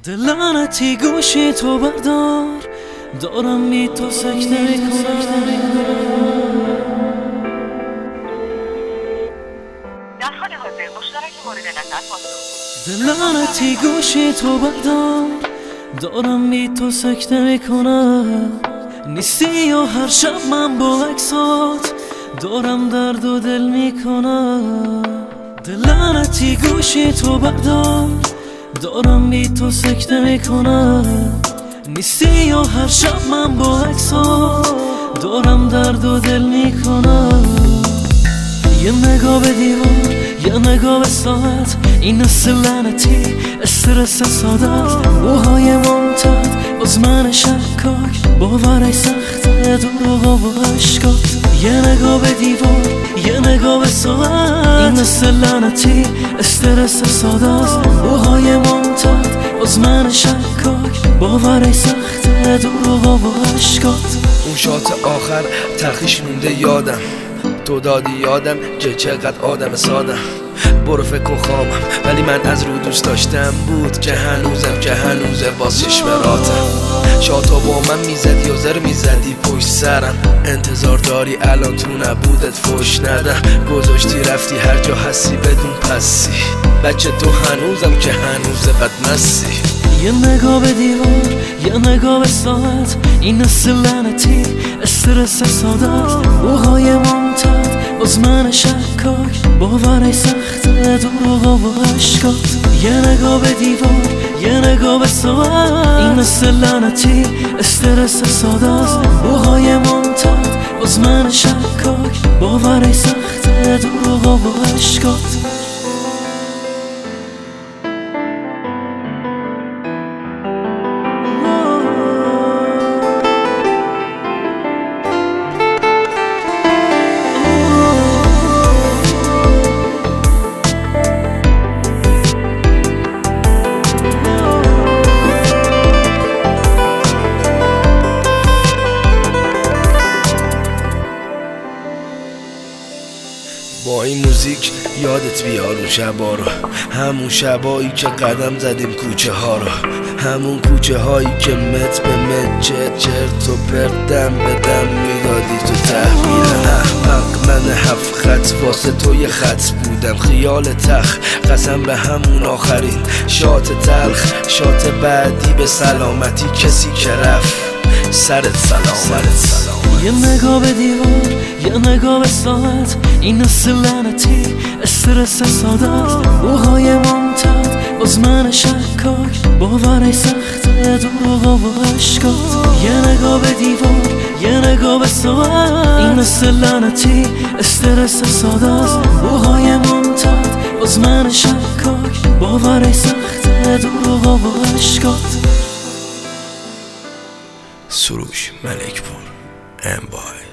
دلانتی گوشی تو بردار، دارم بی تو سکته میکنم. در حال حاضر مشترک مورد نظر پاسخ. دلانتی گوشی تو بردار، دارم بی تو سکته میکنم. نیستی و هر شب من با عکسات دارم درد و دل میکنم. دلانتی گوشی تو بردار، دارم بی تو سکته میکنم. نیستی و هر شب من با عکسات دارم درد و دل میکنم. یه نگاه به دیوار، یه نگاه به ساعت، این اصل لعنتی استرس سادت. موهای ممتد باز من شکاک، باورای سخته دروغا و عشقات. یه نگاه به دیوار، یه نگاه به ساعت، این اصل لعنتی استرس سادت. موهای ممتد باز من شکاک، باورای سخته دروغا و عشقات. اون شات آخر تلخیش مونده یادم، تو دادی یادم که چقدر آدم سادم. برو فکر کن خامم، ولی من از رو دوست داشتم بود که هنوزه باز چشمراتم. شاتا با من میزدی یا زر میزدی پشت سرم، انتظار داری الان تو نبودت فوش ندم. گذاشتی رفتی هر جا هستی بدون پسی، بچه تو هنوزم که هنوزه بدمستی. یه نگاه به دیوار، یه نگاه به ساعت، این اصل لعنتی استرس سادت. موهای ممتد باز من شکاک، باورای سخته دروغا و عشقات. یه نگاه به دیوار، یه نگاه به ساعت، این اصل لعنتی استرس سادت. موهای ممتد باز من شکاک، باورای سخته دروغا و عشقات. با این موزیک یادت بیار اون شبا رو، همون شبایی که قدم زدیم کوچه ها رو، همون کوچه هایی که متر به متر چرت و پرتم به دم میدادی تو تحویل احمق. من 7 خط واسه تو یه خط بودم، خیال تخ قسم به همون آخرین شات تلخ. شات بعدی به سلامتی کسی که رفت سرت سلامت. یه نگاه به دیوار، یه نگاه به ساعت، این اصل لعنتی استرس سادت. موهای ممتد باز من شکاک، باورای سخته دروغا و عشقات. یه نگاه به دیوار، یه نگاه به ساعت، این اصل لعنتی استرس سادت. موهای ممتد باز من شکاک، باورای سخته دروغا و عشقات. سروش ملک پور امبای